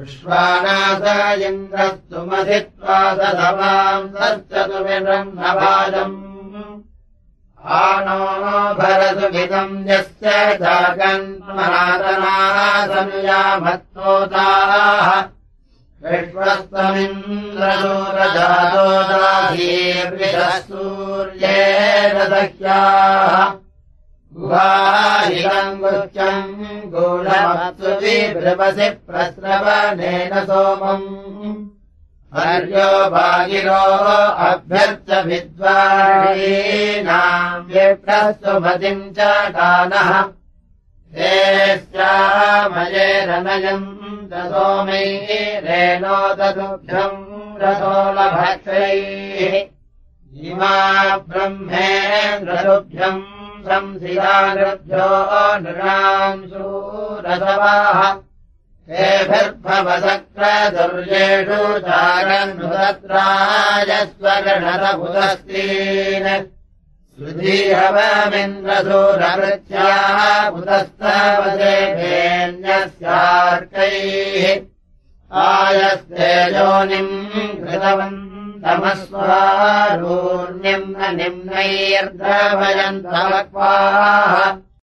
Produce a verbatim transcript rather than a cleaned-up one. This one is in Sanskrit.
विश्वानाथ इन्द्रस्तु मधित्वा दधवाम् तच्चतुर्विरम् नवाजम् आनो भरतुभिदम् यस्य जागन्मनातनासनुयामत्तोताः विश्वस्तमिन्द्रदूरजातोदाधीर्विदः सूर्येण दह्याः गुहाहिरम् गुच्चम् गूढमत्सुभिर्भृपसि प्रस्रवणेन सोमम् हर्यो भागिरो अभ्यर्च विद्वारीणाम् विप्रस्तुमतिम् च गानः तेऽस्यामयेरनयम् सोमैरेणो तदुभ्यम् रथोलभक्षैः इमा ब्रह्मेन्द्रतुभ्यम् संसिदानृभ्यो नृणाम् शूरसवाः तेभिर्भवसक्रदुर्येषु चारन्नुतत्रायस्वगणतभुतस्तीन् सुधीहवमिन्द्रसूरवृत्याः भूतस्तवसेभेन्यस्यार्कैः आयस्तेजोनिम् कृतवन्तमस्वारूर्निम् न निम्नैर्द्रवयन्तमक्वाः